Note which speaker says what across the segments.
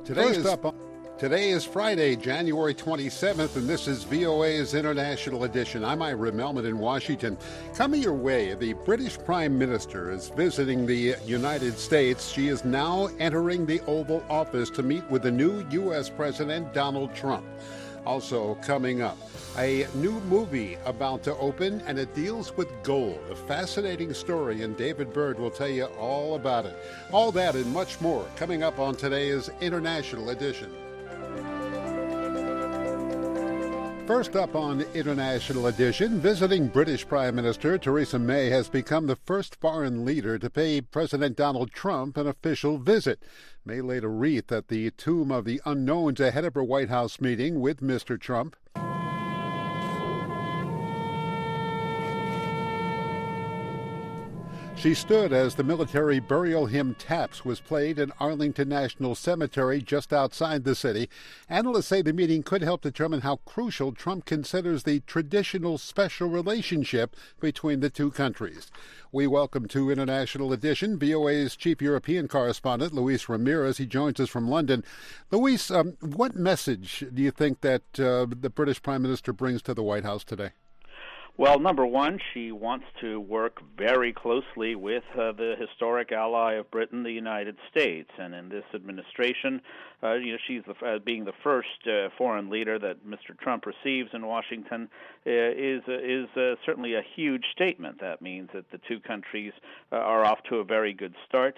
Speaker 1: Today is Friday, January 27th, and this is VOA's International Edition. I'm Ira Melman in Washington. Coming your way, the British Prime Minister is visiting the United States. She is now entering the Oval Office to meet with the new U.S. President, Donald Trump. Also coming up, a new movie about to open, and it deals with gold. A fascinating story, and David Byrd will tell you all about it. All that and much more coming up on today's International Edition. First up on International Edition, visiting British Prime Minister Theresa May has become the first foreign leader to pay President Donald Trump an official visit. May laid a wreath at the Tomb of the Unknowns ahead of her White House meeting with Mr. Trump. She stood as the military burial hymn Taps was played in Arlington National Cemetery just outside the city. Analysts say the meeting could help determine how crucial Trump considers the traditional special relationship between the two countries. We welcome to International Edition VOA's chief European correspondent, Luis Ramirez. He joins us from London. Luis, what message do you think that the British Prime Minister brings to the White House today?
Speaker 2: Well, number one, she wants to work very closely with the historic ally of Britain, the United States. And in this administration, she's being the first foreign leader that Mr. Trump receives in Washington is certainly a huge statement. That means that the two countries are off to a very good start.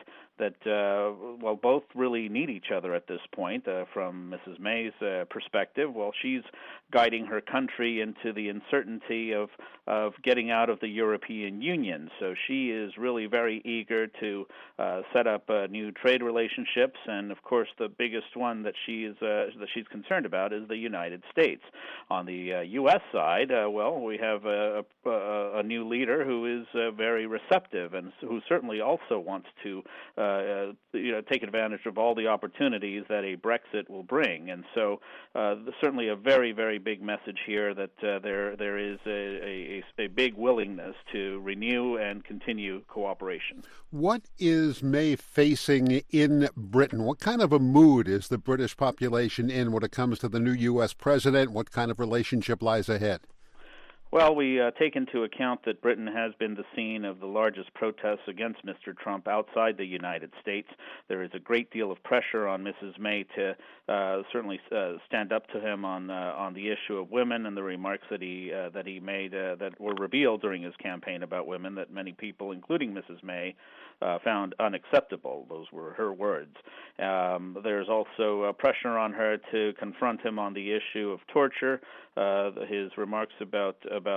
Speaker 2: That both really need each other at this point. From Mrs. May's perspective, she's guiding her country into the uncertainty of getting out of the European Union. So she is really very eager to set up new trade relationships, and of course, the biggest one that she's concerned about is the United States. On the U.S. side, we have a new leader who is very receptive and who certainly also wants to take advantage of all the opportunities that a Brexit will bring. And so certainly a very, very big message here that there is a big willingness to renew and continue cooperation.
Speaker 1: What is May facing in Britain? What kind of a mood is the British population in when it comes to the new U.S. president? What kind of relationship lies ahead?
Speaker 2: Well, we take into account that Britain has been the scene of the largest protests against Mr. Trump outside the United States. There is a great deal of pressure on Mrs. May to certainly stand up to him on the issue of women and the remarks that he made that were revealed during his campaign about women that many people, including Mrs. May, found unacceptable. Those were her words. There's also pressure on her to confront him on the issue of torture. His remarks about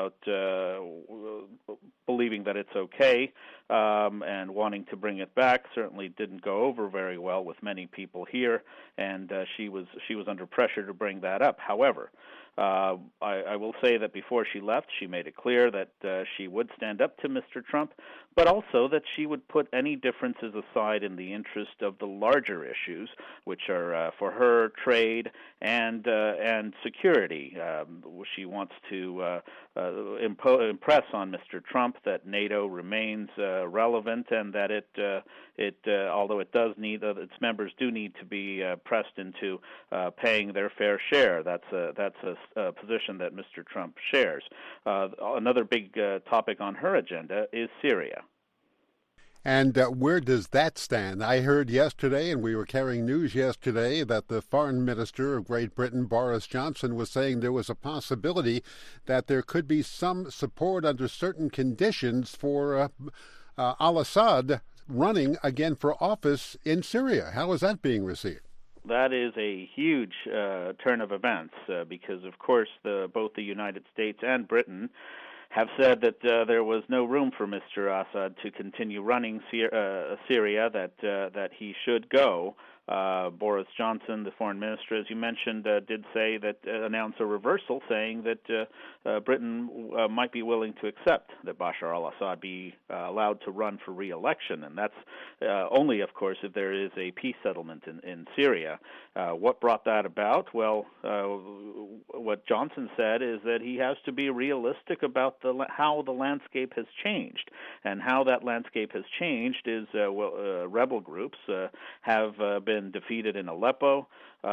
Speaker 2: believing that it's okay and wanting to bring it back certainly didn't go over very well with many people here, and she was under pressure to bring that up. However, I will say that before she left, she made it clear that she would stand up to Mr. Trump, but also that she would put any differences aside in the interest of the larger issues, which are for her trade and security. She wants to impress on Mr. Trump that NATO remains relevant and that although it does need its members do need to be pressed into paying their fair share. That's a position that Mr. Trump shares. Another big topic on her agenda is Syria.
Speaker 1: And where does that stand? I heard yesterday, and we were carrying news yesterday, that the Foreign Minister of Great Britain, Boris Johnson, was saying there was a possibility that there could be some support under certain conditions for al-Assad running again for office in Syria. How is that being received?
Speaker 2: That is a huge turn of events because, of course, both the United States and Britain have said that there was no room for Mr. Assad to continue running Syria, that he should go. Boris Johnson, the foreign minister, as you mentioned, did say that announce a reversal, saying that Britain might be willing to accept that Bashar al-Assad be allowed to run for re-election, and that's only, of course, if there is a peace settlement in Syria. What brought that about? Well, what Johnson said is that he has to be realistic about how the landscape has changed, and how that landscape has changed is rebel groups have been been defeated in Aleppo.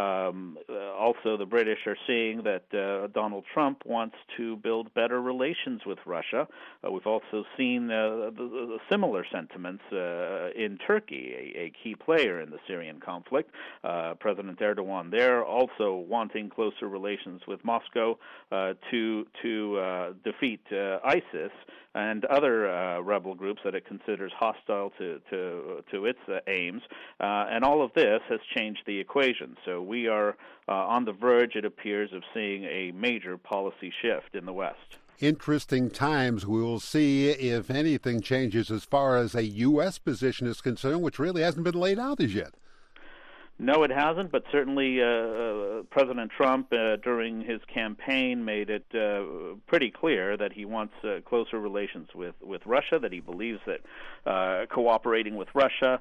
Speaker 2: Also, the British are seeing that Donald Trump wants to build better relations with Russia. We've also seen the similar sentiments in Turkey, a key player in the Syrian conflict. President Erdogan there also wanting closer relations with Moscow to defeat ISIS and other rebel groups that it considers hostile to its aims. And all of this has changed the equation. So we are on the verge, it appears, of seeing a major policy shift in the West.
Speaker 1: Interesting times. We will see if anything changes as far as a U.S. position is concerned, which really hasn't been laid out as yet.
Speaker 2: No, it hasn't, but certainly President Trump, during his campaign, made it pretty clear that he wants closer relations with Russia, that he believes that cooperating with Russia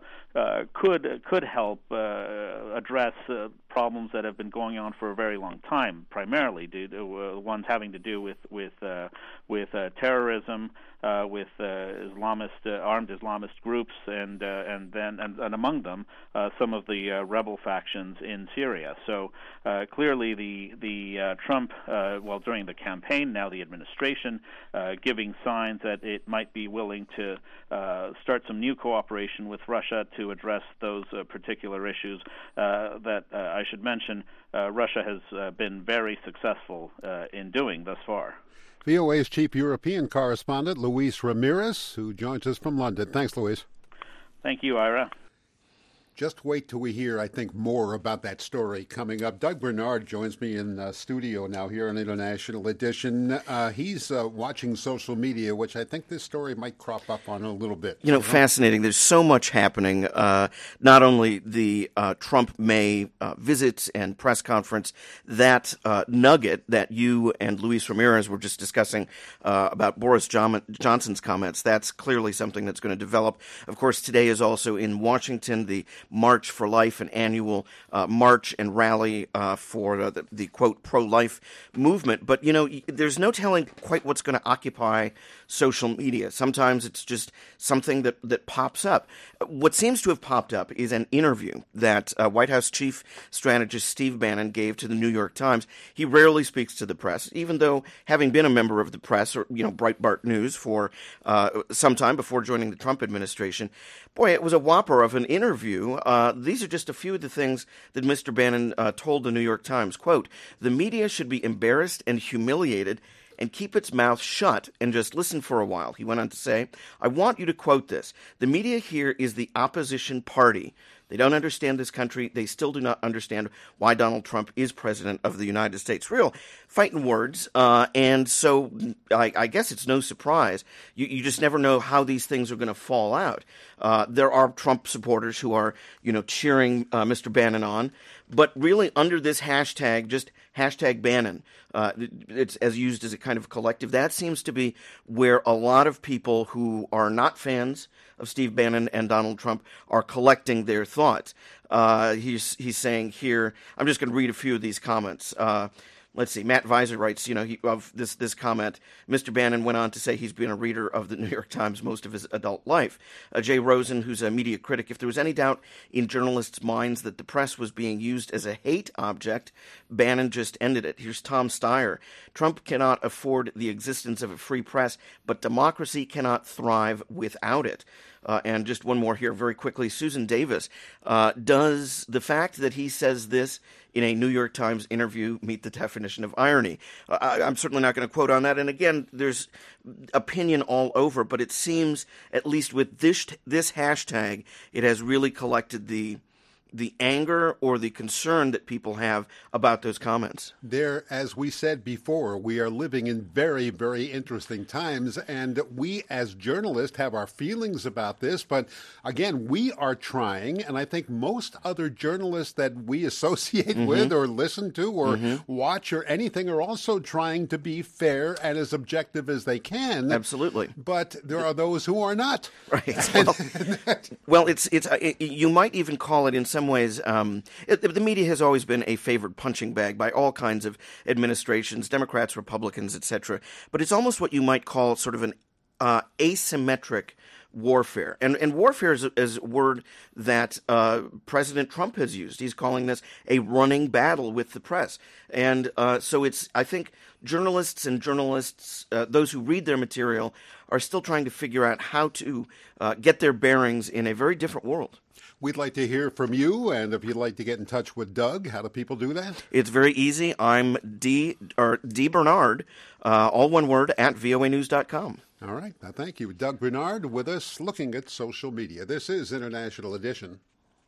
Speaker 2: could help address problems that have been going on for a very long time, primarily due to ones having to do with terrorism, with armed Islamist groups, and among them some of the rebel factions in Syria. So clearly, the Trump, during the campaign, now the administration, giving signs that it might be willing to start some new cooperation with Russia to address those particular issues that I should mention Russia has been very successful in doing thus far.
Speaker 1: VOA's chief European correspondent, Luis Ramirez, who joins us from London. Thanks, Luis.
Speaker 2: Thank you, Ira.
Speaker 1: Just wait till we hear, I think, more about that story coming up. Doug Bernard joins me in studio now here on International Edition. He's watching social media, which I think this story might crop up on a little bit.
Speaker 3: You know, fascinating. There's so much happening. Not only the Trump May visit and press conference, that nugget that you and Luis Ramirez were just discussing about Boris Johnson's comments, that's clearly something that's going to develop. Of course, today is also in Washington, the March for Life, an annual march and rally for the quote, pro-life movement. But, you know, there's no telling quite what's going to occupy social media. Sometimes it's just something that pops up. What seems to have popped up is an interview that White House chief strategist Steve Bannon gave to the New York Times. He rarely speaks to the press, even though having been a member of the press, or, you know, Breitbart News for some time before joining the Trump administration. Boy, it was a whopper of an interview. These are just a few of the things that Mr. Bannon told the New York Times. Quote, "The media should be embarrassed and humiliated and keep its mouth shut and just listen for a while." He went on to say, "I want you to quote this. The media here is the opposition party. They don't understand this country. They still do not understand why Donald Trump is president of the United States." Real fighting words. And so I guess it's no surprise. You just never know how these things are going to fall out. There are Trump supporters who are, you know, cheering Mr. Bannon on. But really under this hashtag, just hashtag Bannon, it's as used as a kind of collective. That seems to be where a lot of people who are not fans of Steve Bannon and Donald Trump are collecting their thoughts. He's saying here, I'm just going to read a few of these comments. Let's see. Matt Visor writes, you know, of this comment, Mr. Bannon went on to say he's been a reader of the New York Times most of his adult life. Jay Rosen, who's a media critic, if there was any doubt in journalists' minds that the press was being used as a hate object, Bannon just ended it. Here's Tom Steyer. Trump cannot afford the existence of a free press, but democracy cannot thrive without it. And just one more here very quickly. Susan Davis, does the fact that he says this in a New York Times interview meet the definition of irony? I'm certainly not going to quote on that. And again, there's opinion all over, but it seems, at least with this hashtag, it has really collected the anger or the concern that people have about those comments.
Speaker 1: There, as we said before, we are living in very, very interesting times, and we as journalists have our feelings about this, but again, we are trying, and I think most other journalists that we associate with or listen to or watch or anything are also trying to be fair and as objective as they can.
Speaker 3: Absolutely.
Speaker 1: But there are those who are not.
Speaker 3: Right. Well, it's you might even call it in some ways, the media has always been a favored punching bag by all kinds of administrations, Democrats, Republicans, etc. But it's almost what you might call sort of an asymmetric warfare. And warfare is a word that President Trump has used. He's calling this a running battle with the press. And so I think journalists, those who read their material, are still trying to figure out how to get their bearings in a very different world.
Speaker 1: We'd like to hear from you, and if you'd like to get in touch with Doug, how do people do that?
Speaker 3: It's very easy. I'm D Bernard, all one word, at voanews.com.
Speaker 1: All right. Now, thank you. Doug Bernard with us looking at social media. This is International Edition.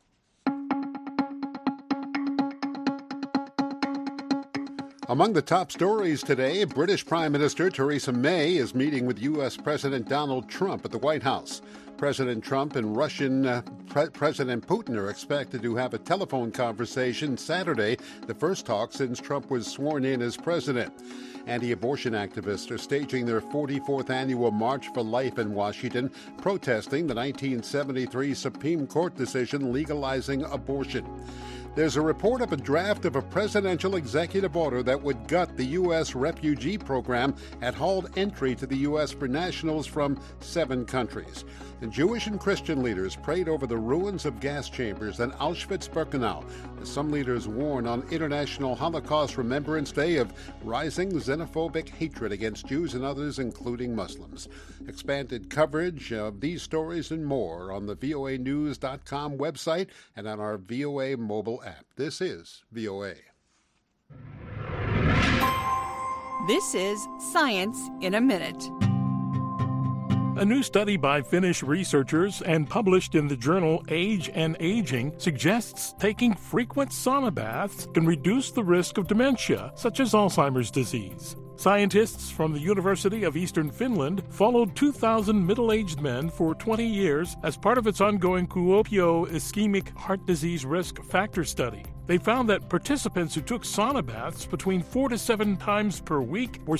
Speaker 1: Among the top stories today, British Prime Minister Theresa May is meeting with U.S. President Donald Trump at the White House. President Trump and Russian President Putin are expected to have a telephone conversation Saturday, the first talk since Trump was sworn in as president. Anti-abortion activists are staging their 44th annual March for Life in Washington, protesting the 1973 Supreme Court decision legalizing abortion. There's a report of a draft of a presidential executive order that would gut the U.S. refugee program and halt entry to the U.S. for nationals from 7 countries. And Jewish and Christian leaders prayed over the ruins of gas chambers in Auschwitz-Birkenau, as some leaders warn on International Holocaust Remembrance Day of rising xenophobic hatred against Jews and others, including Muslims. Expanded coverage of these stories and more on the voanews.com website and on our VOA mobile app. This is VOA.
Speaker 4: This is Science in a Minute.
Speaker 5: A new study by Finnish researchers and published in the journal Age and Aging suggests taking frequent sauna baths can reduce the risk of dementia, such as Alzheimer's disease. Scientists from the University of Eastern Finland followed 2,000 middle-aged men for 20 years as part of its ongoing Kuopio ischemic heart disease risk factor study. They found that participants who took sauna baths between 4 to 7 times per week were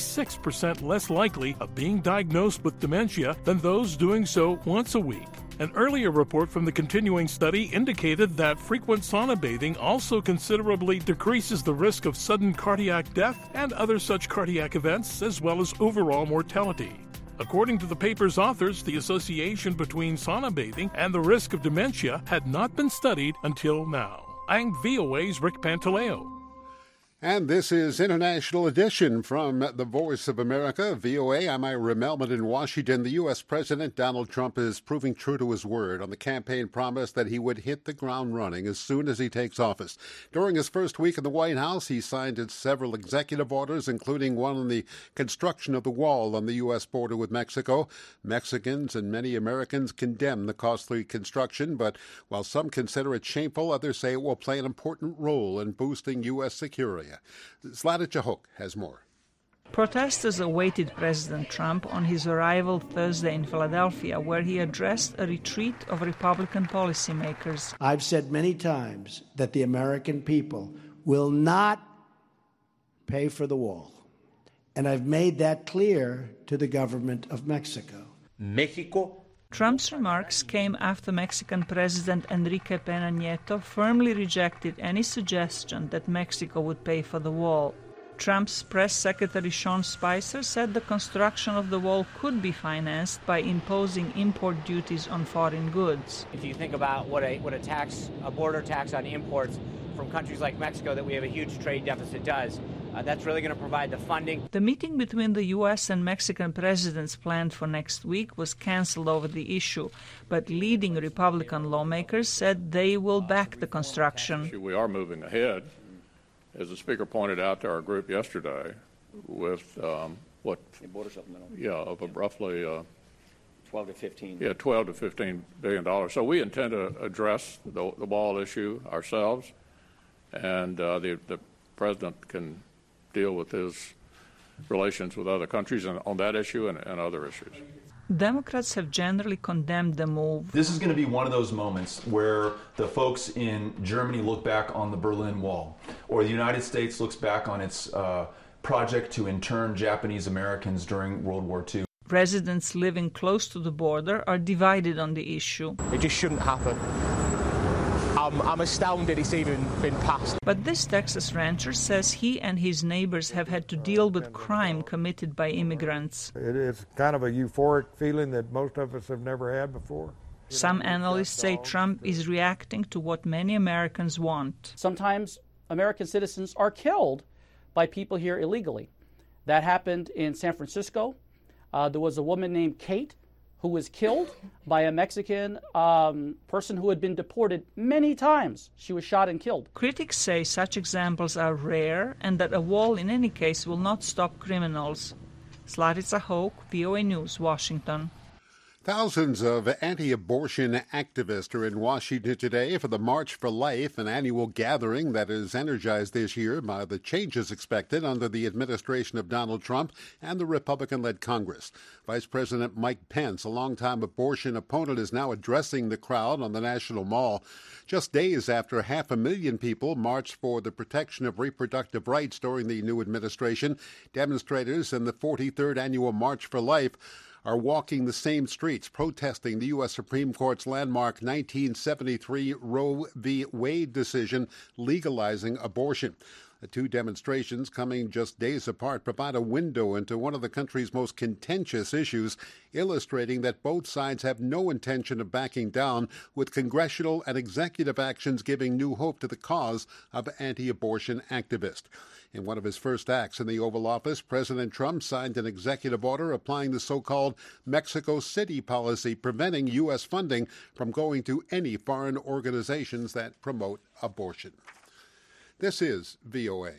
Speaker 5: 66% less likely of being diagnosed with dementia than those doing so once a week. An earlier report from the continuing study indicated that frequent sauna bathing also considerably decreases the risk of sudden cardiac death and other such cardiac events, as well as overall mortality. According to the paper's authors, the association between sauna bathing and the risk of dementia had not been studied until now. I'm VOA's Rick Pantaleo.
Speaker 1: And this is International Edition from the Voice of America, VOA. I'm Ira Melman in Washington. The U.S. President Donald Trump is proving true to his word on the campaign promise that he would hit the ground running as soon as he takes office. During his first week in the White House, he signed several executive orders, including one on the construction of the wall on the U.S. border with Mexico. Mexicans and many Americans condemn the costly construction, but while some consider it shameful, others say it will play an important role in boosting U.S. security. Zlata Chahok has more.
Speaker 6: Protesters awaited President Trump on his arrival Thursday in Philadelphia, where he addressed a retreat of Republican policymakers.
Speaker 7: I've said many times that the American people will not pay for the wall. And I've made that clear to the government of Mexico.
Speaker 8: Mexico.
Speaker 6: Trump's remarks came after Mexican President Enrique Peña Nieto firmly rejected any suggestion that Mexico would pay for the wall. Trump's press secretary Sean Spicer said the construction of the wall could be financed by imposing import duties on foreign goods.
Speaker 8: If you think about what a border tax on imports from countries like Mexico that we have a huge trade deficit does, that's really going to provide the funding.
Speaker 6: The meeting between the U.S. and Mexican presidents planned for next week was canceled over the issue, but leading Republican lawmakers said they will back the construction.
Speaker 9: We are moving ahead, as the Speaker pointed out to our group yesterday, with of roughly
Speaker 8: 12 to 15.
Speaker 9: Yeah, $12 to $15 billion. So we intend to address the wall issue ourselves, and the president can deal with his relations with other countries on that issue and other issues.
Speaker 6: Democrats have generally condemned the move.
Speaker 10: This is going to be one of those moments where the folks in Germany look back on the Berlin Wall, or the United States looks back on its project to intern Japanese Americans during World War II.
Speaker 6: Residents living close to the border are divided on the issue.
Speaker 11: It just shouldn't happen. I'm astounded it's even been passed.
Speaker 6: But this Texas rancher says he and his neighbors have had to deal with crime committed by immigrants.
Speaker 12: It's kind of a euphoric feeling that most of us have never had before.
Speaker 6: Some analysts say Trump is reacting to what many Americans want.
Speaker 13: Sometimes American citizens are killed by people here illegally. That happened in San Francisco. There was a woman named Kate who was killed by a Mexican person who had been deported many times. She was shot and killed.
Speaker 6: Critics say such examples are rare and that a wall in any case will not stop criminals. Slavica Hoke, VOA News, Washington.
Speaker 1: Thousands of anti-abortion activists are in Washington today for the March for Life, an annual gathering that is energized this year by the changes expected under the administration of Donald Trump and the Republican-led Congress. Vice President Mike Pence, a longtime abortion opponent, is now addressing the crowd on the National Mall. Just days after 500,000 people marched for the protection of reproductive rights during the new administration, demonstrators in the 43rd Annual March for Life are walking the same streets, protesting the U.S. Supreme Court's landmark 1973 Roe v. Wade decision legalizing abortion. The two demonstrations, coming just days apart, provide a window into one of the country's most contentious issues, illustrating that both sides have no intention of backing down, with congressional and executive actions giving new hope to the cause of anti-abortion activists. In one of his first acts in the Oval Office, President Trump signed an executive order applying the so-called Mexico City policy, preventing U.S. funding from going to any foreign organizations that promote abortion. This is VOA.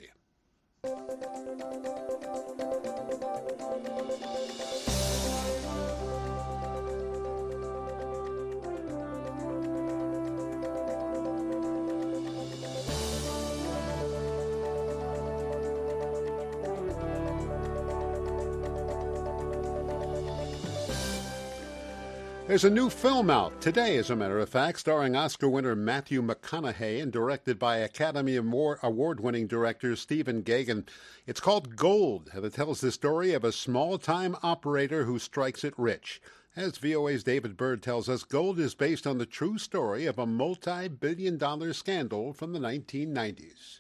Speaker 1: There's a new film out today, as a matter of fact, starring Oscar winner Matthew McConaughey and directed by Academy Award-winning director Stephen Gaghan. It's called Gold, and it tells the story of a small-time operator who strikes it rich. As VOA's David Byrd tells us, Gold is based on the true story of a multi-billion-dollar scandal from the 1990s.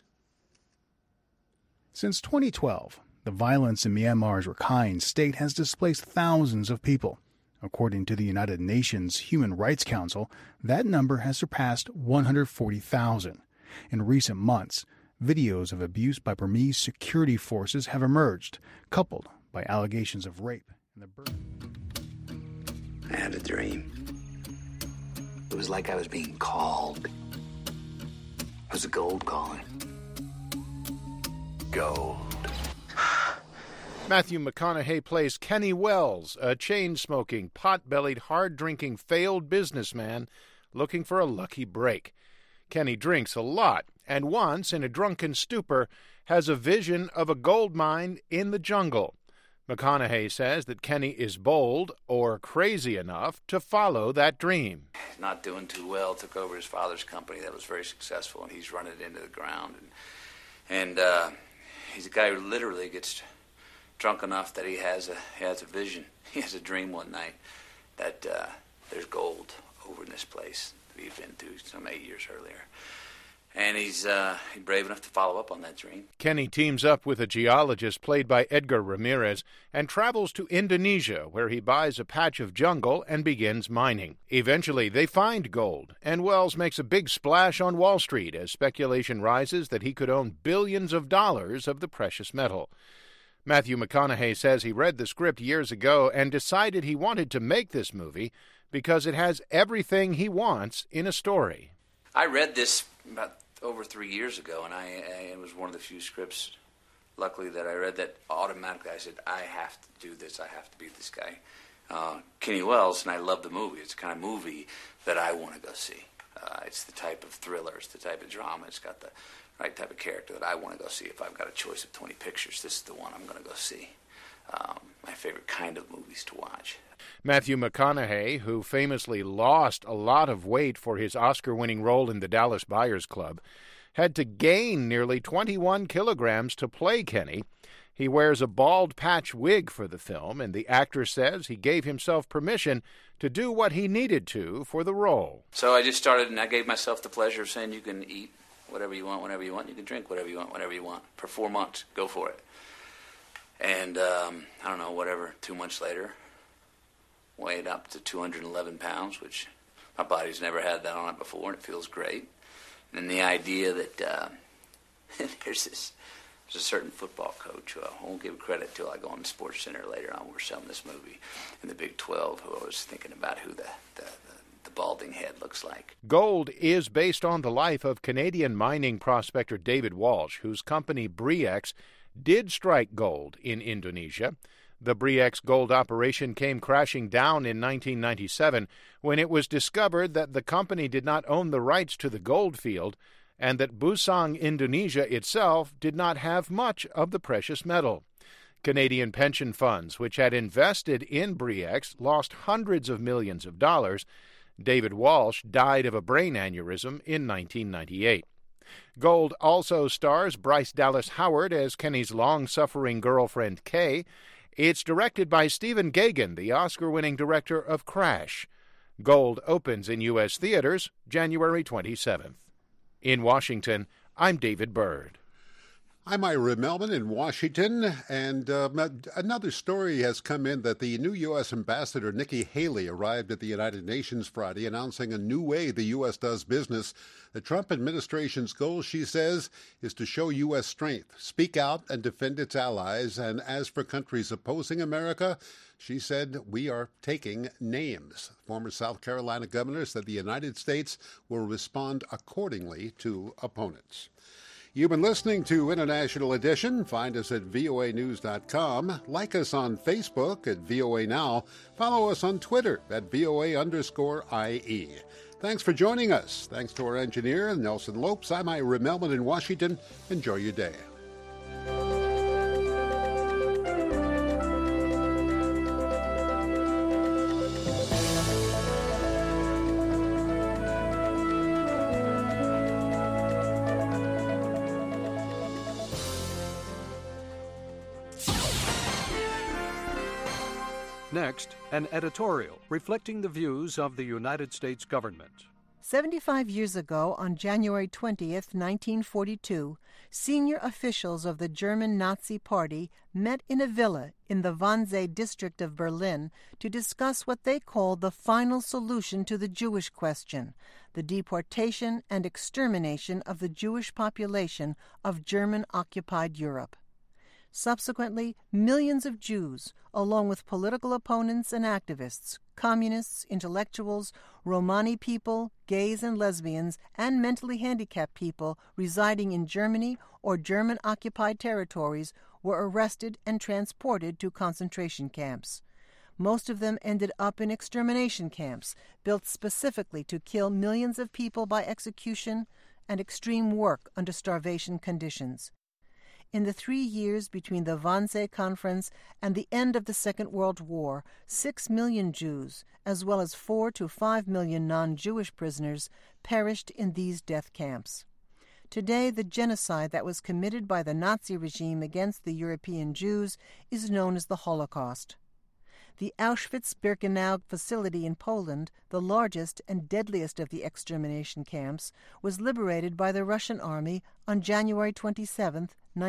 Speaker 14: Since 2012, the violence in Myanmar's Rakhine state has displaced thousands of people. According to the United Nations Human Rights Council, that number has surpassed 140,000. In recent months, videos of abuse by Burmese security forces have emerged, coupled by allegations of rape.
Speaker 15: I had a dream. It was like I was being called. It was a gold calling. Gold.
Speaker 16: Matthew McConaughey plays Kenny Wells, a chain-smoking, pot-bellied, hard-drinking, failed businessman looking for a lucky break. Kenny drinks a lot, and once, in a drunken stupor, has a vision of a gold mine in the jungle. McConaughey says that Kenny is bold or crazy enough to follow that dream.
Speaker 15: He's not doing too well, took over his father's company that was very successful, and he's run it into the ground. And he's a guy who literally gets drunk enough that he has a vision. He has a dream one night that there's gold over in this place that he'd been to some 8 years earlier. And he's brave enough to follow up on that dream.
Speaker 16: Kenny teams up with a geologist played by Edgar Ramirez and travels to Indonesia, where he buys a patch of jungle and begins mining. Eventually, they find gold, and Wells makes a big splash on Wall Street as speculation rises that he could own billions of dollars of the precious metal. Matthew McConaughey says he read the script years ago and decided he wanted to make this movie because it has everything he wants in a story.
Speaker 15: I read this about over 3 years ago, and it was one of the few scripts, luckily, that I read that automatically I said, I have to do this, I have to be this guy. Kenny Wells, and I love the movie. It's the kind of movie that I want to go see. It's the type of thriller, it's the type of drama, it's got the right type of character that I want to go see. If I've got a choice of 20 pictures, this is the one I'm going to go see. My favorite kind of movies to watch.
Speaker 16: Matthew McConaughey, who famously lost a lot of weight for his Oscar-winning role in the Dallas Buyers Club, had to gain nearly 21 kilograms to play Kenny, He wears a bald patch wig for the film, and the actor says he gave himself permission to do what he needed to for the role.
Speaker 15: So I just started, and I gave myself the pleasure of saying you can eat whatever you want, whenever you want. You can drink whatever you want, whenever you want. For 4 months, go for it. And, I don't know, whatever, 2 months later, weighed up to 211 pounds, which my body's never had that on it before, and it feels great. And the idea that there's a certain football coach who I won't give credit till I go on the Sports Center later on. We're showing this movie in the Big 12, who I was thinking about who the balding head looks like.
Speaker 16: Gold is based on the life of Canadian mining prospector David Walsh, whose company Bre-X did strike gold in Indonesia. The Bre-X gold operation came crashing down in 1997 when it was discovered that the company did not own the rights to the gold field and that Busang Indonesia itself did not have much of the precious metal. Canadian pension funds, which had invested in Bre-X, lost hundreds of millions of dollars. David Walsh died of a brain aneurysm in 1998. Gold also stars Bryce Dallas Howard as Kenny's long-suffering girlfriend, Kay. It's directed by Stephen Gaghan, the Oscar-winning director of Crash. Gold opens in U.S. theaters January 27th. In Washington, I'm David Byrd.
Speaker 1: I'm Ira Melman in Washington, and another story has come in that the new U.S. Ambassador Nikki Haley arrived at the United Nations Friday announcing a new way the U.S. does business. The Trump administration's goal, she says, is to show U.S. strength, speak out and defend its allies, and as for countries opposing America, she said, we are taking names. Former South Carolina governor said the United States will respond accordingly to opponents. You've been listening to International Edition. Find us at voanews.com. Like us on Facebook at VOA Now. Follow us on Twitter at VOA_IE. Thanks for joining us. Thanks to our engineer, Nelson Lopes. I'm Ira Melman in Washington. Enjoy your day.
Speaker 17: Next, an editorial reflecting the views of the United States government.
Speaker 18: 75 years ago, on January 20th, 1942, senior officials of the German Nazi Party met in a villa in the Wannsee district of Berlin to discuss what they called the final solution to the Jewish question, the deportation and extermination of the Jewish population of German-occupied Europe. Subsequently, millions of Jews, along with political opponents and activists, communists, intellectuals, Romani people, gays and lesbians, and mentally handicapped people residing in Germany or German-occupied territories were arrested and transported to concentration camps. Most of them ended up in extermination camps, built specifically to kill millions of people by execution and extreme work under starvation conditions. In the 3 years between the Wannsee Conference and the end of the Second World War, 6 million Jews, as well as 4 to 5 million non-Jewish prisoners, perished in these death camps. Today, the genocide that was committed by the Nazi regime against the European Jews is known as the Holocaust. The Auschwitz-Birkenau facility in Poland, the largest and deadliest of the extermination camps, was liberated by the Russian army on January 27,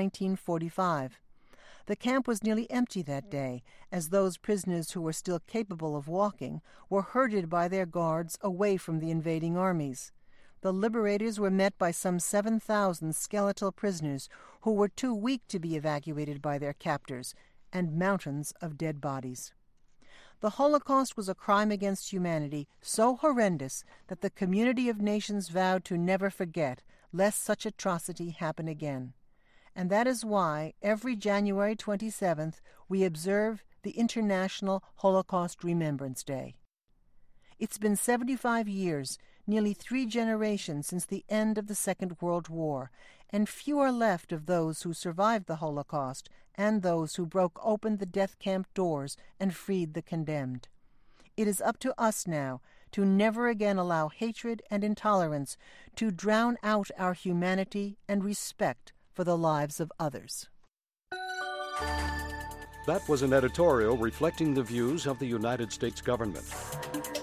Speaker 18: 1945. The camp was nearly empty that day, as those prisoners who were still capable of walking were herded by their guards away from the invading armies. The liberators were met by some 7,000 skeletal prisoners who were too weak to be evacuated by their captors, and mountains of dead bodies. The Holocaust was a crime against humanity so horrendous that the community of nations vowed to never forget, lest such atrocity happen again. And that is why every January 27th we observe the International Holocaust Remembrance Day. It's been 75 years, nearly 3 generations since the end of the Second World War, and few are left of those who survived the Holocaust and those who broke open the death camp doors and freed the condemned. It is up to us now to never again allow hatred and intolerance to drown out our humanity and respect for the lives of others.
Speaker 17: That was an editorial reflecting the views of the United States government.